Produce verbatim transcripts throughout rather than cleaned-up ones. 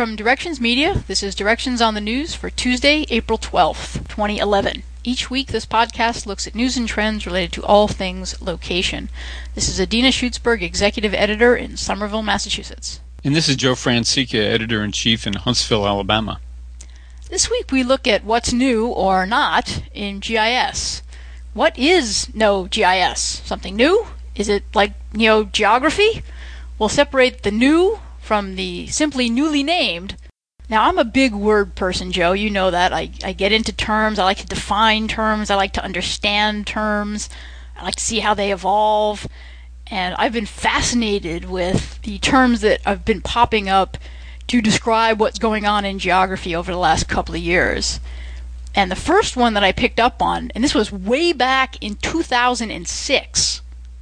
from Directions Media. This is Directions on the News for Tuesday, April twelfth, twenty eleven. Each week, this podcast looks at news and trends related to all things location. This is Adina Schutzberg, Executive Editor in Somerville, Massachusetts. And this is Joe Francica, Editor-in-Chief in Huntsville, Alabama. This week we look at what's new or not in G I S. What is no G I S? Something new? Is it like NeoGeography? We'll separate the new from the simply newly named. Now, I'm a big word person, Joe. You know that. I, I get into terms. I like to define terms. I like to understand terms. I like to see how they evolve. And I've been fascinated with the terms that have been popping up to describe what's going on in geography over the last couple of years. And the first one that I picked up on, and this was way back in two thousand six,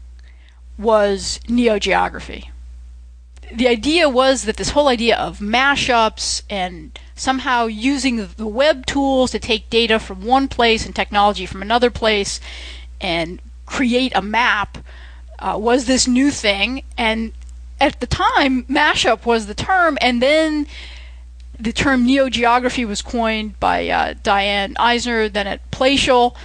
was NeoGeography. The idea was that this whole idea of mashups and somehow using the web tools to take data from one place and technology from another place and create a map uh, was this new thing. And at the time, mashup was the term, and then the term NeoGeography was coined by uh, Diane Eisner, then at Placial,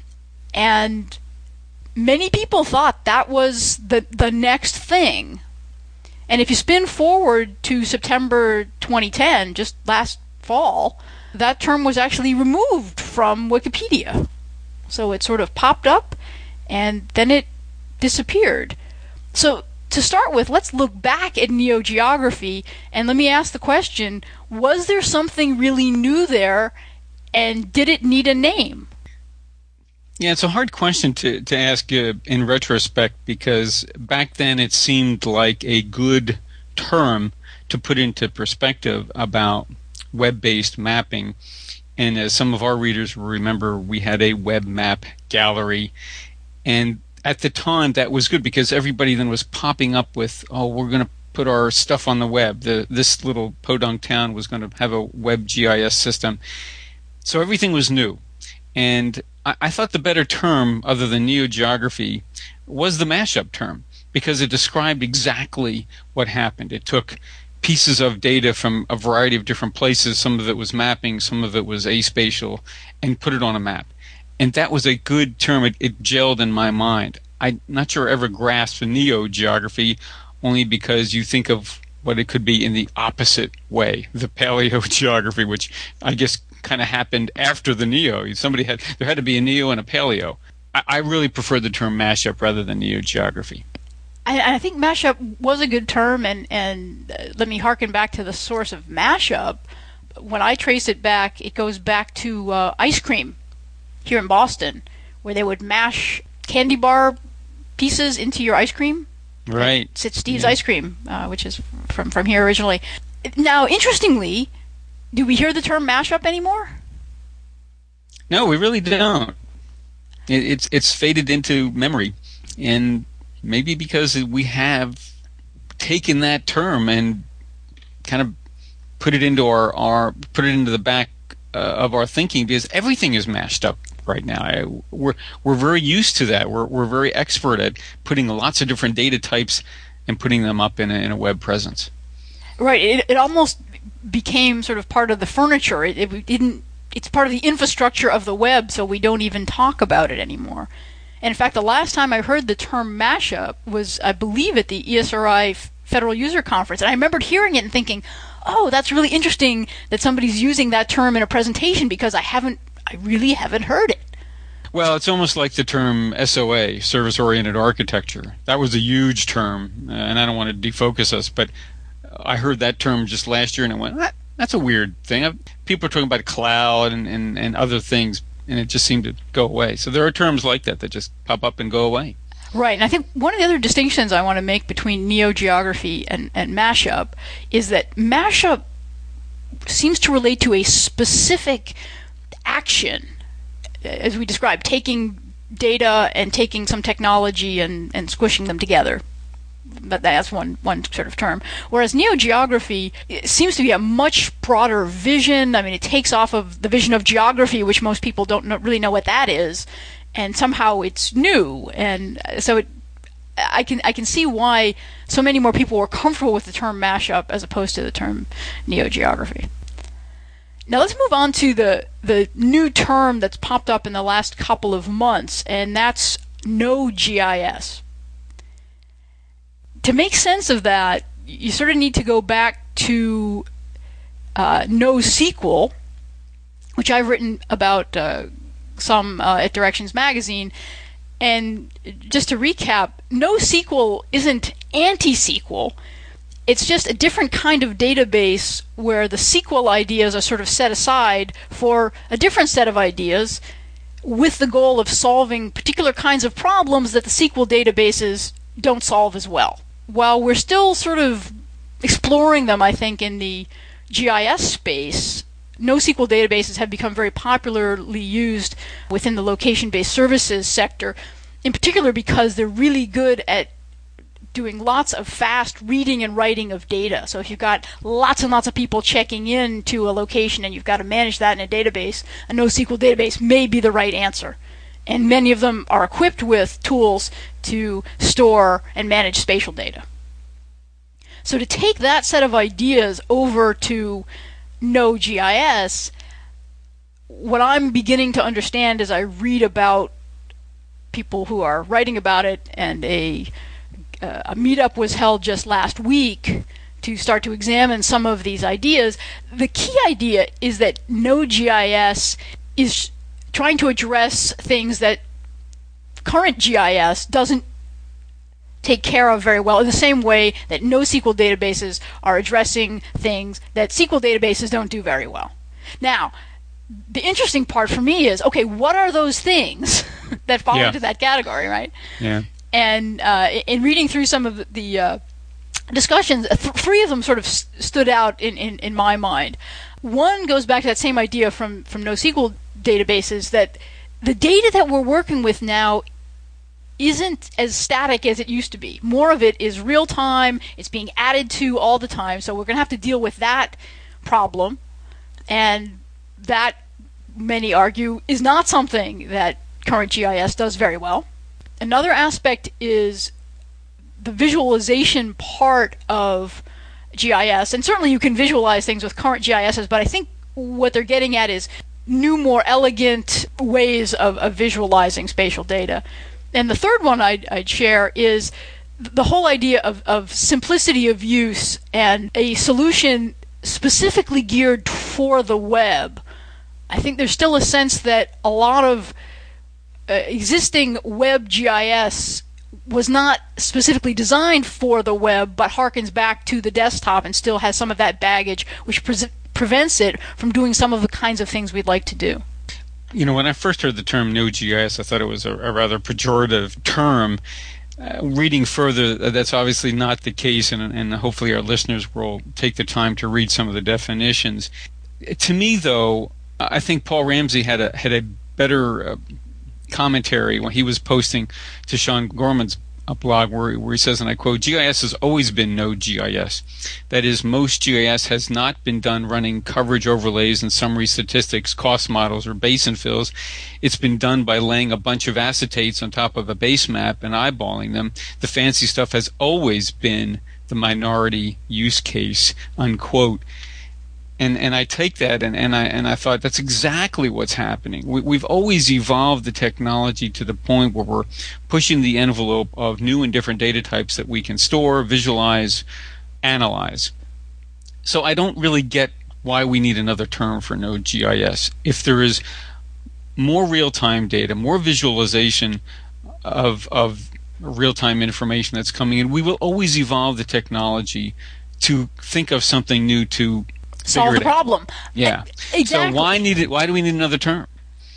and many people thought that was the the next thing. And if you spin forward to September twenty ten, just last fall, that term was actually removed from Wikipedia. So it sort of popped up, and then it disappeared. So to start with, let's look back at NeoGeography, and let me ask the question, was there something really new there, and did it need a name? Yeah, it's a hard question to, to ask uh, in retrospect, because back then it seemed like a good term to put into perspective about web-based mapping. And as some of our readers will remember, we had a web map gallery. And at the time, that was good because everybody then was popping up with, oh, we're going to put our stuff on the web. The, this little podunk town was going to have a web G I S system. So everything was new. And I thought the better term, other than NeoGeography, was the mashup term, because it described exactly what happened. It took pieces of data from a variety of different places, some of it was mapping, some of it was aspatial, and put it on a map. And that was a good term. It, it gelled in my mind. I'm not sure I ever grasped NeoGeography, only because you think of what it could be in the opposite way, the paleogeography, which I guess kind of happened after the Neo. Somebody had there had to be a Neo and a Paleo. I, I really prefer the term mashup rather than NeoGeography. I, I think mashup was a good term, and and uh, let me harken back to the source of mashup. When I trace it back, it goes back to uh, ice cream here in Boston, where they would mash candy bar pieces into your ice cream. Right. It's Steve's yeah. Ice Cream, uh, which is from from here originally. Now, interestingly, do we hear the term mashup anymore? No, we really don't. It, it's it's faded into memory, and maybe because we have taken that term and kind of put it into our, our put it into the back uh, of our thinking, because everything is mashed up right now. I, we're we're very used to that. We're we're very expert at putting lots of different data types and putting them up in a, in a web presence. Right. It it almost became sort of part of the furniture. It, it didn't. It's part of the infrastructure of the web, so we don't even talk about it anymore. And in fact, the last time I heard the term mashup was, I believe, at the E S R I Federal User Conference, and I remembered hearing it and thinking, "Oh, that's really interesting that somebody's using that term in a presentation," because I haven't, I really haven't heard it. Well, it's almost like the term S O A, Service-Oriented Architecture. That was a huge term, uh, and I don't want to defocus us, but I heard that term just last year, and I went, that, that's a weird thing. I've, people are talking about cloud and, and, and other things, and it just seemed to go away. So there are terms like that that just pop up and go away. Right, and I think one of the other distinctions I want to make between NeoGeography and, and mashup is that mashup seems to relate to a specific action, as we described, taking data and taking some technology and, and squishing them together. But that's one, one sort of term. Whereas NeoGeography seems to be a much broader vision. I mean, it takes off of the vision of geography, which most people don't know, really know what that is, and somehow it's new. And so it, I can I can see why so many more people were comfortable with the term mashup as opposed to the term neogeography. Now let's move on to the the new term that's popped up in the last couple of months, and that's no G I S. To make sense of that, you sort of need to go back to uh, NoSQL, which I've written about uh, some uh, at Directions Magazine. And just to recap, NoSQL isn't anti-S Q L. It's just a different kind of database where the S Q L ideas are sort of set aside for a different set of ideas with the goal of solving particular kinds of problems that the S Q L databases don't solve as well. While we're still sort of exploring them, I think, in the G I S space, NoSQL databases have become very popularly used within the location-based services sector, in particular because they're really good at doing lots of fast reading and writing of data. So if you've got lots and lots of people checking in to a location and you've got to manage that in a database, a NoSQL database may be the right answer. And many of them are equipped with tools to store and manage spatial data. So to take that set of ideas over to NoGIS, what I'm beginning to understand as I read about people who are writing about it, and a, uh, a meetup was held just last week to start to examine some of these ideas, the key idea is that NoGIS is trying to address things that current G I S doesn't take care of very well, in the same way that NoSQL databases are addressing things that S Q L databases don't do very well. Now, the interesting part for me is, okay, what are those things that fall yeah. into that category, right? Yeah. And uh, in reading through some of the uh, discussions, th- three of them sort of s- stood out in, in, in my mind. One goes back to that same idea from, from NoSQL databases, that the data that we're working with now isn't as static as it used to be. More of it is real time, it's being added to all the time, so we're going to have to deal with that problem, and that, many argue, is not something that current G I S does very well. Another aspect is the visualization part of G I S, and certainly you can visualize things with current G I Ss, but I think what they're getting at is new, more elegant ways of, of visualizing spatial data. And the third one I'd, I'd share is the whole idea of, of simplicity of use and a solution specifically geared for the web. I think there's still a sense that a lot of uh, existing web G I S was not specifically designed for the web, but harkens back to the desktop and still has some of that baggage, which pre- prevents it from doing some of the kinds of things we'd like to do. You know, when I first heard the term NoGIS, I thought it was a, a rather pejorative term. Uh, reading further, that's obviously not the case, and, and hopefully our listeners will take the time to read some of the definitions. To me, though, I think Paul Ramsey had a had a better uh, commentary when he was posting to Sean Gorman's a blog where, where he says, and I quote, "G I S has always been no G I S. That is, most G I S has not been done running coverage overlays and summary statistics, cost models, or basin fills. It's been done by laying a bunch of acetates on top of a base map and eyeballing them. The fancy stuff has always been the minority use case," unquote. And and I take that and, and I and I thought that's exactly what's happening. We, we've always evolved the technology to the point where we're pushing the envelope of new and different data types that we can store, visualize, analyze. So I don't really get why we need another term for NoGIS. If there is more real-time data, more visualization of of real-time information that's coming in, we will always evolve the technology to think of something new to solve the problem. Yeah. Exactly. So why need it? Why do we need another term?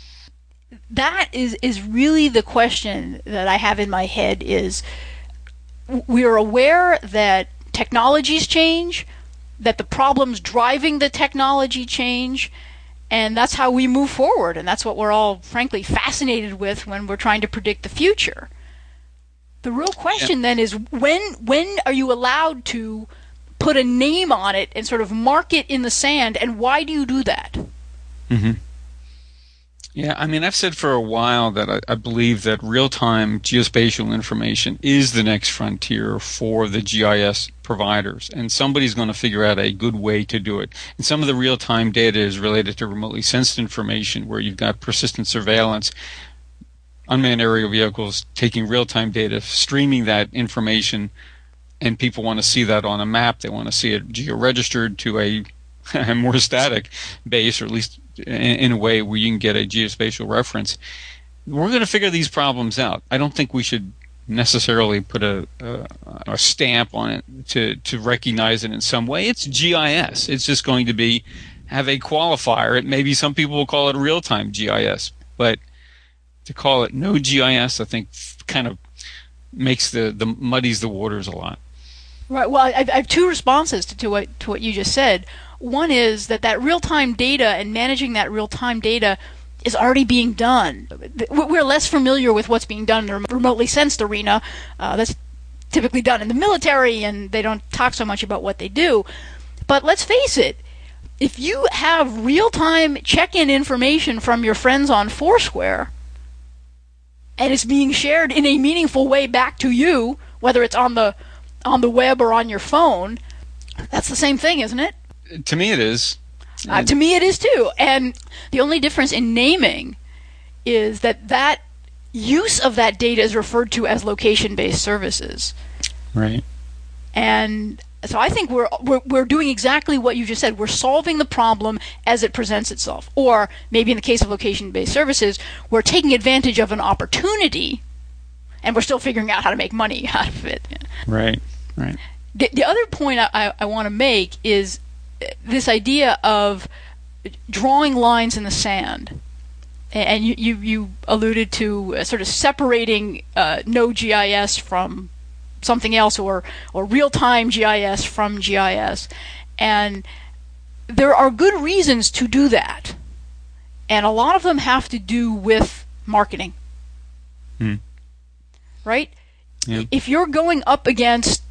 That is is really the question that I have in my head. Is we are aware that technologies change, that the problems driving the technology change, and that's how we move forward. And that's what we're all, frankly, fascinated with when we're trying to predict the future. The real question yeah. then is when when are you allowed to put a name on it and sort of mark it in the sand, and why do you do that? Mm-hmm. Yeah, I mean, I've said for a while that I, I believe that real-time geospatial information is the next frontier for the G I S providers, and somebody's going to figure out a good way to do it. And some of the real-time data is related to remotely sensed information, where you've got persistent surveillance, unmanned aerial vehicles taking real-time data, streaming that information, and people want to see that on a map. They want to see it geo-registered to a a more static base, or at least in, in a way where you can get a geospatial reference. We're going to figure these problems out. I don't think we should necessarily put a, a, a stamp on it to, to recognize it in some way. It's G I S. It's just going to be have a qualifier. It maybe some people will call it real-time G I S, but to call it no G I S, I think kind of makes the, the muddies the waters a lot. Right. Well, I, I have two responses to, to what to what you just said. One is that that real-time data and managing that real-time data is already being done. We're less familiar with what's being done in the remotely sensed arena. Uh, that's typically done in the military, and they don't talk so much about what they do. But let's face it, if you have real-time check-in information from your friends on Foursquare, and it's being shared in a meaningful way back to you, whether it's on the on the web or on your phone, that's the same thing, isn't it? To me, it is. Uh, to me, it is too. And the only difference in naming is that that use of that data is referred to as location-based services. Right. And so I think we're, we're we're doing exactly what you just said. We're solving the problem as it presents itself. Or maybe in the case of location-based services, we're taking advantage of an opportunity, and we're still figuring out how to make money out of it. Right. Right. The, the other point I, I, I want to make is this idea of drawing lines in the sand. And you, you, you alluded to uh, sort of separating uh, no G I S from something else, or, or real-time G I S from G I S. And there are good reasons to do that. And a lot of them have to do with marketing. Hmm. Right? Yeah. If you're going up against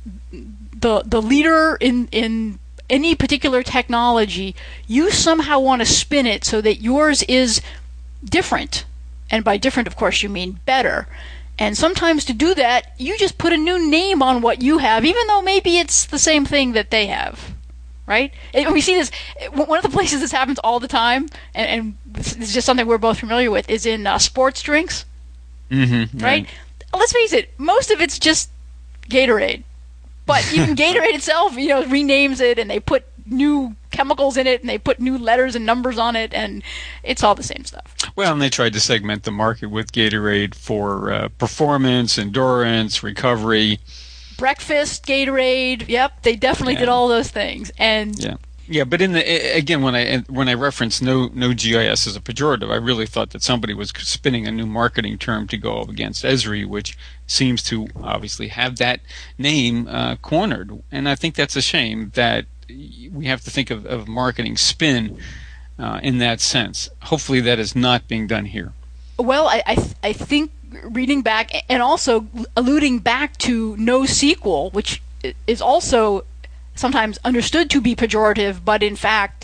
the the leader in in any particular technology, you somehow want to spin it so that yours is different. And by different, of course, you mean better. And sometimes to do that, you just put a new name on what you have, even though maybe it's the same thing that they have. Right? And we see this, one of the places this happens all the time, and, and this is just something we're both familiar with, is in uh, sports drinks. Mm-hmm, right? right? Let's face it, most of it's just Gatorade. But even Gatorade itself, you know, renames it, and they put new chemicals in it, and they put new letters and numbers on it, and it's all the same stuff. Well, and they tried to segment the market with Gatorade for uh, performance, endurance, recovery. Breakfast, Gatorade, yep, they definitely Yeah. did all those things. And Yeah. Yeah, but in the again, when I when I referenced no no G I S as a pejorative, I really thought that somebody was spinning a new marketing term to go up against Esri, which seems to obviously have that name uh, cornered, and I think that's a shame that we have to think of, of marketing spin uh, in that sense. Hopefully, that is not being done here. Well, I I, th- I think reading back and also alluding back to NoSQL, which is also sometimes understood to be pejorative, but in fact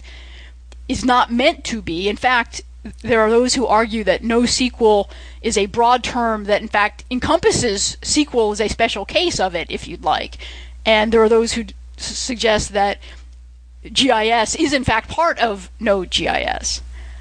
is not meant to be. In fact, there are those who argue that NoSQL is a broad term that in fact encompasses S Q L as a special case of it, if you'd like. And there are those who d- suggest that G I S is in fact part of no G I S.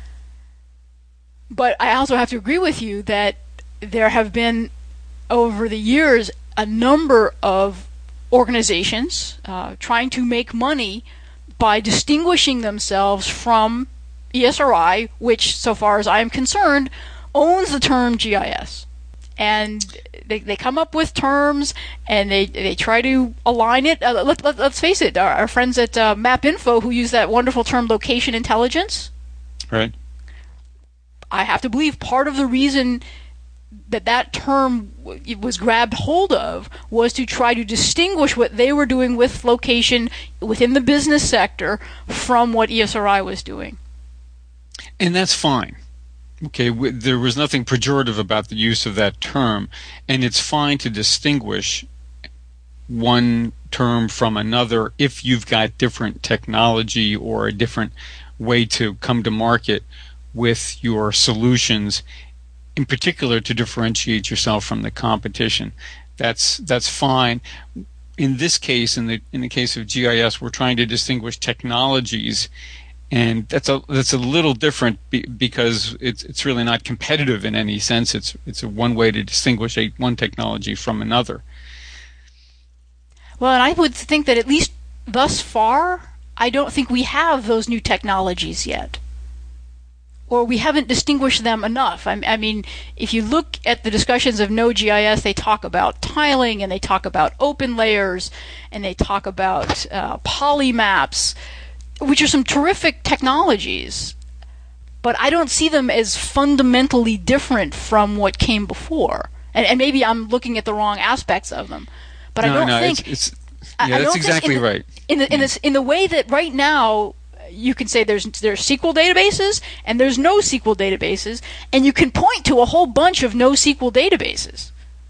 But I also have to agree with you that there have been, over the years, a number of organizations uh, trying to make money by distinguishing themselves from E S R I, which, so far as I am concerned, owns the term G I S. And they they come up with terms, and they they try to align it. Uh, let, let, let's face it, our, our friends at uh, MapInfo, who use that wonderful term location intelligence, Right. I have to believe part of the reason that that term w- was grabbed hold of was to try to distinguish what they were doing with location within the business sector from what E S R I was doing. And that's fine. Okay, w- there was nothing pejorative about the use of that term, and it's fine to distinguish one term from another if you've got different technology or a different way to come to market with your solutions, in particular to differentiate yourself from the competition. That's that's fine. In this case, in the in the case of G I S, we're trying to distinguish technologies, and that's a that's a little different be, because it's it's really not competitive in any sense. It's it's a one way to distinguish a one technology from another. Well, and I would think that at least thus far, I don't think we have those new technologies yet, or we haven't distinguished them enough. I, I mean, if you look at the discussions of Node.js, they talk about tiling, and they talk about open layers, and they talk about uh, polymaps, which are some terrific technologies, but I don't see them as fundamentally different from what came before. And, and maybe I'm looking at the wrong aspects of them, but no, I don't no, think it's, it's I, yeah, I that's don't exactly think in the, right. In the in this in the way that right now you can say there's there's S Q L databases and there's no S Q L databases, and you can point to a whole bunch of no S Q L databases.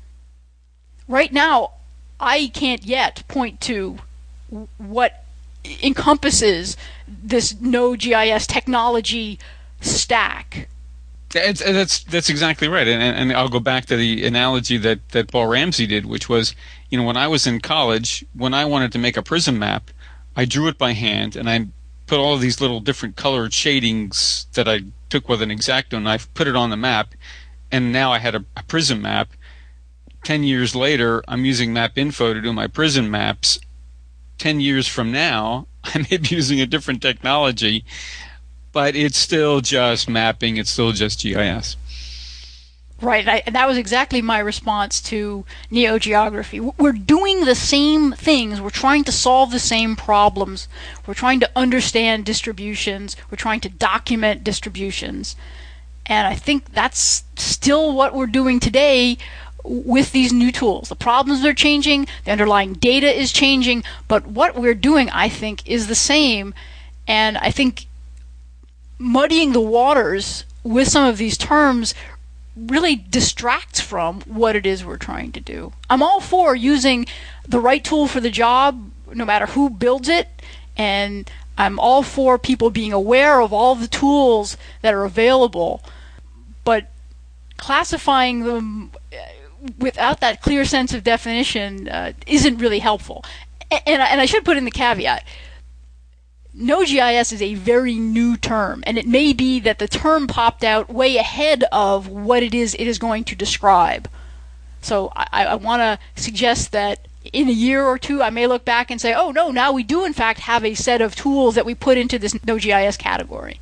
Right now, I can't yet point to what encompasses this Node.js technology stack. That's, that's that's exactly right, and and I'll go back to the analogy that, that Paul Ramsey did, which was, you know, when I was in college, when I wanted to make a prism map, I drew it by hand, and I put all of these little different colored shadings that I took with an X-Acto knife, put it on the map, and now I had a, a prism map. Ten years later, I'm using MapInfo to do my prism maps. Ten years from now, I may be using a different technology, but it's still just mapping. It's still just G I S. Right, I, and that was exactly my response to NeoGeography. We're doing the same things. We're trying to solve the same problems. We're trying to understand distributions. We're trying to document distributions. And I think that's still what we're doing today with these new tools. The problems are changing, the underlying data is changing, but what we're doing, I think, is the same. And I think muddying the waters with some of these terms really distracts from what it is we're trying to do. I'm all for using the right tool for the job, no matter who builds it, and I'm all for people being aware of all the tools that are available, but classifying them without that clear sense of definition uh, isn't really helpful. And, and I should put in the caveat, Node.js is a very new term, and it may be that the term popped out way ahead of what it is it is going to describe. So I, I want to suggest that in a year or two I may look back and say, oh no, now we do in fact have a set of tools that we put into this Node.js category.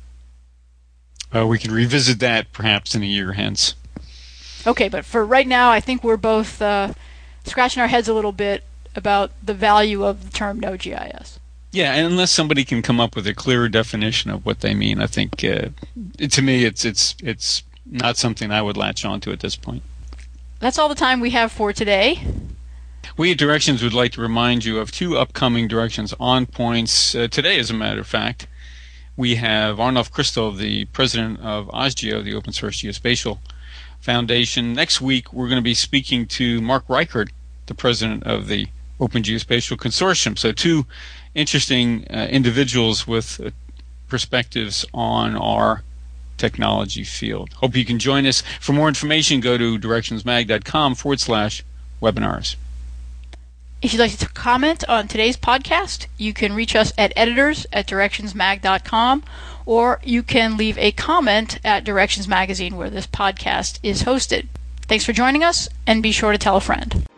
Uh, we can revisit that perhaps in a year hence. Okay, but for right now I think we're both uh, scratching our heads a little bit about the value of the term Node.js. Yeah, and unless somebody can come up with a clearer definition of what they mean, I think uh, it, to me it's it's it's not something I would latch onto at this point. That's all the time we have for today. We at Directions would like to remind you of two upcoming Directions on points uh, today, as a matter of fact. We have Arnulf Kristol, the president of OSGeo, the Open Source Geospatial Foundation. Next week we're going to be speaking to Mark Reichert, the president of the Open Geospatial Consortium. So two interesting uh, individuals with uh, perspectives on our technology field. Hope you can join us. For more information, go to directionsmag.com forward slash webinars. If you'd like to comment on today's podcast, you can reach us at editors at directionsmag dot com, or you can leave a comment at Directions Magazine, where this podcast is hosted. Thanks for joining us, and be sure to tell a friend.